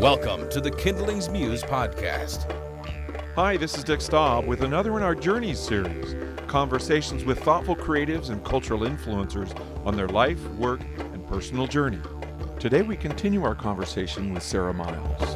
Welcome to the Kindlings Muse podcast. Hi, this is Dick Staub with another in our Journeys series, conversations with thoughtful creatives and cultural influencers on their life, work, and personal journey. Today we continue our conversation with Sarah Miles.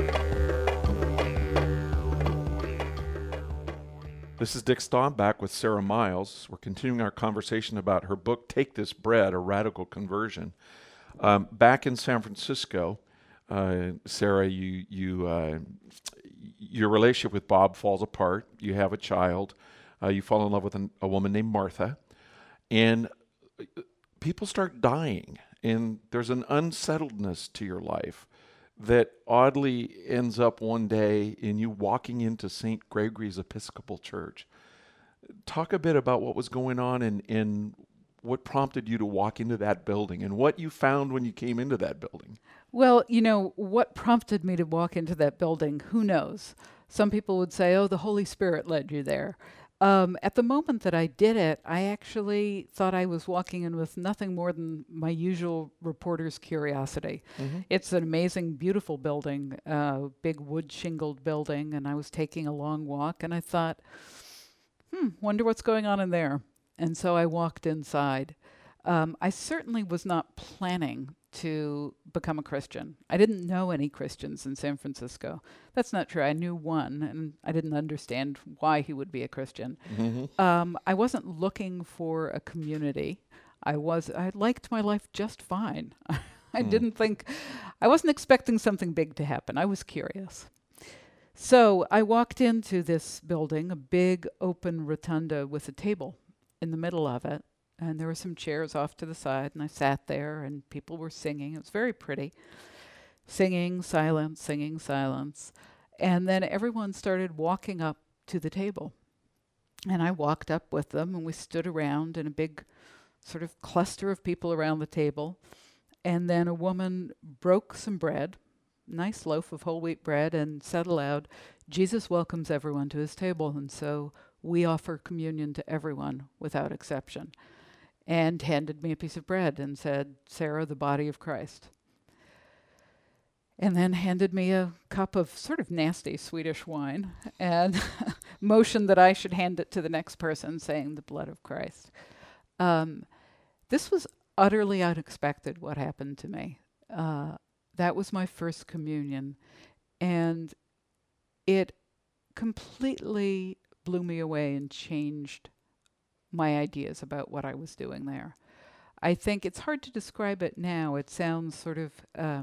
This is Dick Staub back with Sarah Miles. We're continuing our conversation about her book, Take This Bread, A Radical Conversion. Back in San Francisco, Sarah, your relationship with Bob falls apart. You have a child. You fall in love with a woman named Martha. And people start dying. And there's an unsettledness to your life that oddly ends up one day in you walking into St. Gregory's Episcopal Church. Talk a bit about what was going on and what prompted you to walk into that building and what you found when you came into that building. Well, what prompted me to walk into that building, who knows? Some people would say, oh, the Holy Spirit led you there. At the moment that I did it, I actually thought I was walking in with nothing more than my usual reporter's curiosity. Mm-hmm. It's an amazing, beautiful building, big wood shingled building, and I was taking a long walk, and I thought, wonder what's going on in there. And so I walked inside. I certainly was not planning to become a Christian. I didn't know any Christians in San Francisco. That's not true. I knew one, and I didn't understand why he would be a Christian. Mm-hmm. I wasn't looking for a community. I liked my life just fine. I wasn't expecting something big to happen. I was curious. So I walked into this building, a big open rotunda with a table in the middle of it. And there were some chairs off to the side, and I sat there, and people were singing. It was very pretty. Singing, silence. And then everyone started walking up to the table. And I walked up with them, and we stood around in a big sort of cluster of people around the table. And then a woman broke some bread, nice loaf of whole wheat bread, and said aloud, Jesus welcomes everyone to his table, and so we offer communion to everyone without exception. And handed me a piece of bread and said, Sarah, the body of Christ. And then handed me a cup of sort of nasty Swedish wine and motioned that I should hand it to the next person, saying the blood of Christ. This was utterly unexpected, what happened to me. That was my first communion. And it completely blew me away and changed my ideas about what I was doing there. I think it's hard to describe it now. It sounds sort of,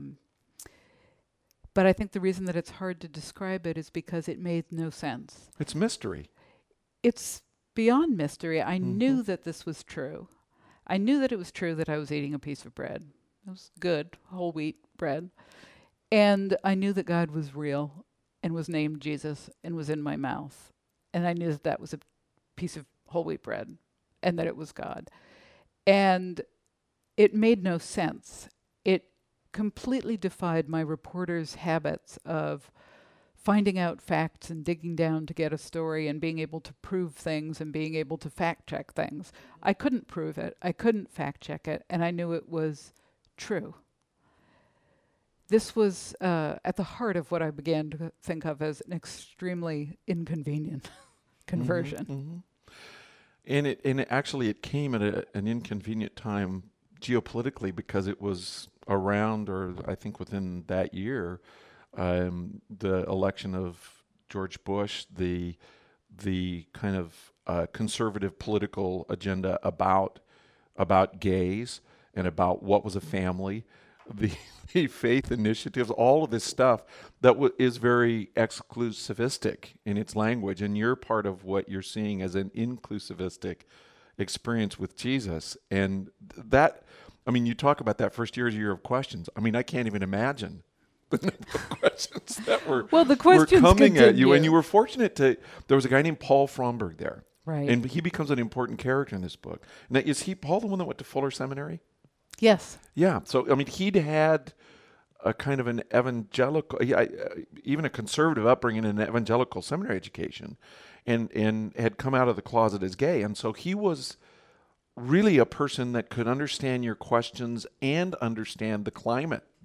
but I think the reason that it's hard to describe it is because it made no sense. It's mystery. It's beyond mystery. I knew that this was true. I knew that it was true that I was eating a piece of bread. It was good, whole wheat bread. And I knew that God was real and was named Jesus and was in my mouth. And I knew that that was a piece of whole wheat bread and that it was God. And it made no sense. It completely defied my reporter's habits of finding out facts and digging down to get a story and being able to prove things and being able to fact check things. I couldn't prove it. I couldn't fact check it. And I knew it was true. This was at the heart of what I began to think of as an extremely inconvenient conversion. Mm-hmm. And it came at an inconvenient time geopolitically because it was around, or I think within that year, the election of George Bush, the kind of conservative political agenda about gays and about what was a family, the faith initiatives, all of this stuff that is very exclusivistic in its language. And you're part of what you're seeing as an inclusivistic experience with Jesus. And that, you talk about that first year of questions. I can't even imagine the number of questions that were coming at you. And you were fortunate there was a guy named Paul Fromberg there. Right. And he becomes an important character in this book. Now, is Paul the one that went to Fuller Seminary? Yes. Yeah. So, he'd had a kind of an evangelical, even a conservative upbringing in an evangelical seminary education, and had come out of the closet as gay. And so he was really a person that could understand your questions and understand the climate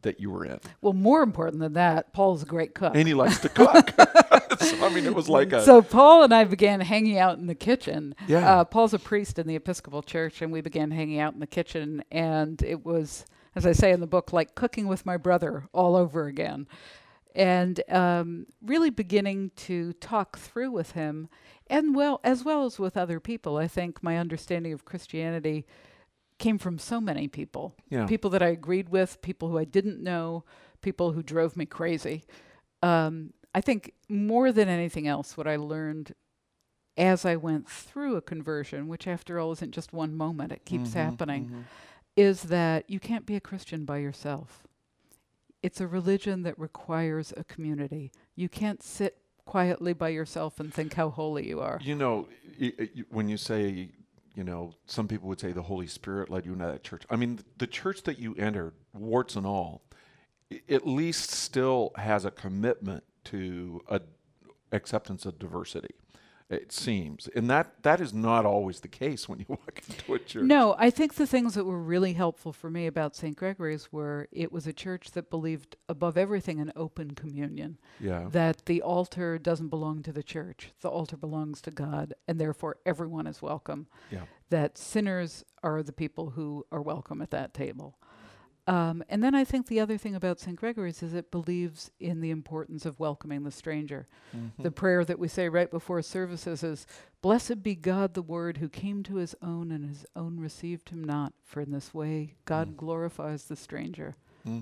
that you were in. Well, more important than that, Paul's a great cook. And he likes to cook. So, I mean, it was like a... So Paul and I began hanging out in the kitchen. Yeah. Paul's a priest in the Episcopal Church, and we began hanging out in the kitchen. And it was, as I say in the book, like cooking with my brother all over again. And really beginning to talk through with him, and as well as with other people. I think my understanding of Christianity came from so many people. Yeah. People that I agreed with, people who I didn't know, people who drove me crazy. I think more than anything else, what I learned as I went through a conversion, which after all isn't just one moment, it keeps happening, is that you can't be a Christian by yourself. It's a religion that requires a community. You can't sit quietly by yourself and think how holy you are. You know, when you say, you know, some people would say the Holy Spirit led you into that church. I mean, the church that you entered, warts and all, at least still has a commitment to acceptance of diversity, it seems. And that is not always the case when you walk into a church. No, I think the things that were really helpful for me about St. Gregory's were it was a church that believed above everything in open communion. Yeah. That the altar doesn't belong to the church. The altar belongs to God, and therefore everyone is welcome. Yeah. That sinners are the people who are welcome at that table. And then I think the other thing about St. Gregory's is it believes in the importance of welcoming the stranger. The prayer that we say right before services is, "Blessed be God the Word who came to his own and his own received him not. For in this way God glorifies the stranger."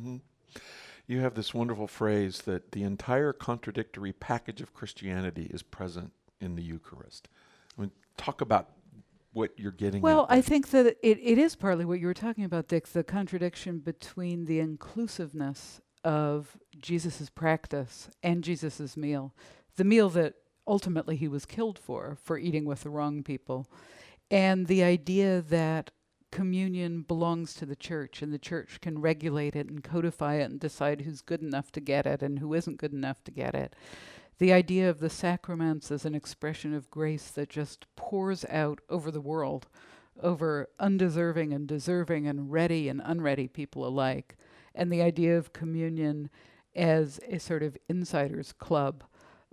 You have this wonderful phrase that the entire contradictory package of Christianity is present in the Eucharist. I mean, talk about what you're getting at. Well, I think that it is partly what you were talking about, Dick, the contradiction between the inclusiveness of Jesus's practice and Jesus's meal, the meal that ultimately he was killed for eating with the wrong people, and the idea that communion belongs to the church and the church can regulate it and codify it and decide who's good enough to get it and who isn't good enough to get it. The idea of the sacraments as an expression of grace that just pours out over the world, over undeserving and deserving and ready and unready people alike. And the idea of communion as a sort of insiders club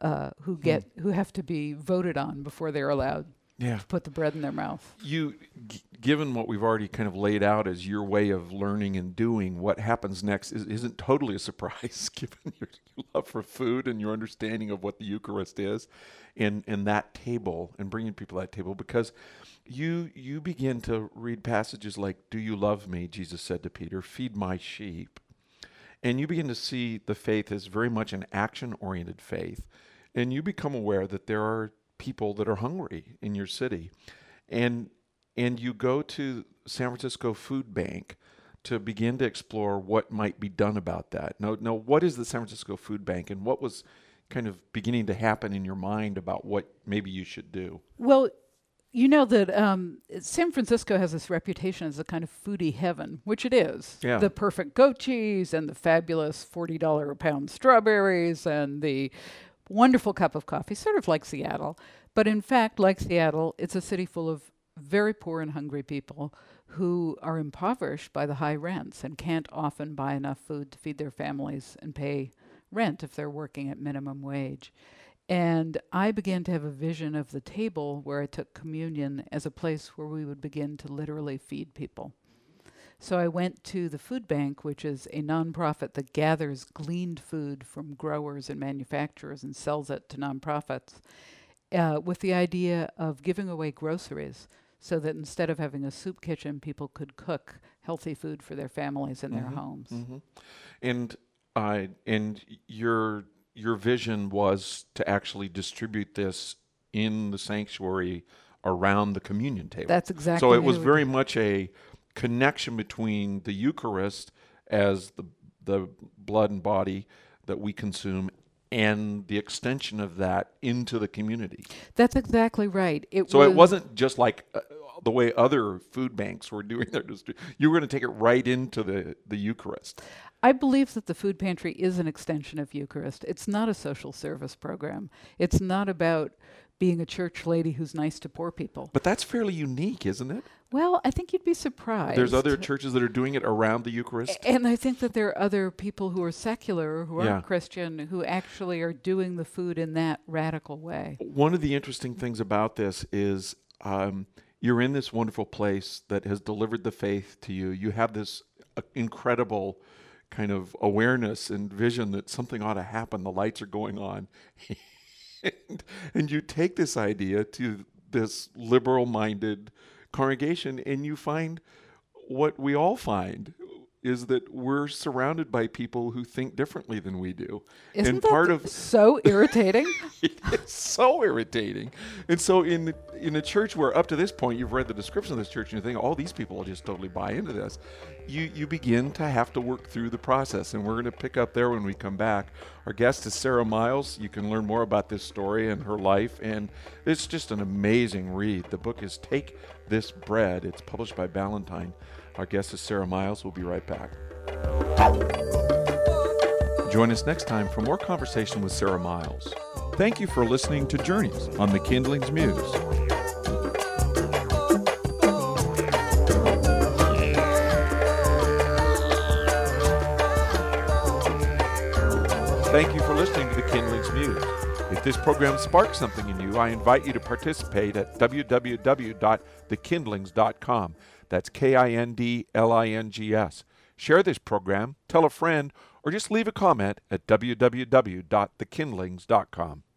who have to be voted on before they're allowed to put the bread in their mouth. Given what we've already kind of laid out as your way of learning and doing, what happens next isn't totally a surprise, given your love for food and your understanding of what the Eucharist is, and that table, and bringing people to that table, because you begin to read passages like, "Do you love me?" Jesus said to Peter, "Feed my sheep." And you begin to see the faith as very much an action-oriented faith, and you become aware that there are people that are hungry in your city, and you go to San Francisco Food Bank to begin to explore what might be done about that. Now, what is the San Francisco Food Bank, and what was kind of beginning to happen in your mind about what maybe you should do? Well, you know that San Francisco has this reputation as a kind of foodie heaven, which it is. Yeah. The perfect goat cheese and the fabulous $40 a pound strawberries and the wonderful cup of coffee, sort of like Seattle. But in fact, like Seattle, it's a city full of very poor and hungry people who are impoverished by the high rents and can't often buy enough food to feed their families and pay rent if they're working at minimum wage. And I began to have a vision of the table where I took communion as a place where we would begin to literally feed people. So I went to the food bank, which is a nonprofit that gathers gleaned food from growers and manufacturers and sells it to nonprofits, with the idea of giving away groceries so that instead of having a soup kitchen, people could cook healthy food for their families in their homes. And your vision was to actually distribute this in the sanctuary around the communion table. That's exactly. So it was very much a connection between the Eucharist as the blood and body that we consume and the extension of that into the community. That's exactly right. It wasn't just like the way other food banks were doing their distribution. You were going to take it right into the Eucharist. I believe that the food pantry is an extension of Eucharist. It's not a social service program. It's not about being a church lady who's nice to poor people. But that's fairly unique, isn't it? Well, I think you'd be surprised. There's other churches that are doing it around the Eucharist. And I think that there are other people who are secular, who Yeah. aren't Christian, who actually are doing the food in that radical way. One of the interesting things about this is you're in this wonderful place that has delivered the faith to you. You have this incredible kind of awareness and vision that something ought to happen. The lights are going on. and you take this idea to this liberal-minded congregation, and you find what we all find is that we're surrounded by people who think differently than we do. Isn't and that part of so irritating? it's so irritating. And so in a church where up to this point you've read the description of this church and you think, oh, these people will just totally buy into this, you begin to have to work through the process. And we're going to pick up there when we come back. Our guest is Sarah Miles. You can learn more about this story and her life, and it's just an amazing read. The book is Take This Bread. It's published by Ballantine. Our guest is Sarah Miles. We'll be right back. Join us next time for more conversation with Sarah Miles. Thank you for listening to Journeys on the Kindling's Muse. Thank you for listening to the Kindling's Muse. If this program sparks something in you, I invite you to participate at www.thekindlings.com. That's KINDLINGS. Share this program, tell a friend, or just leave a comment at www.thekindlings.com.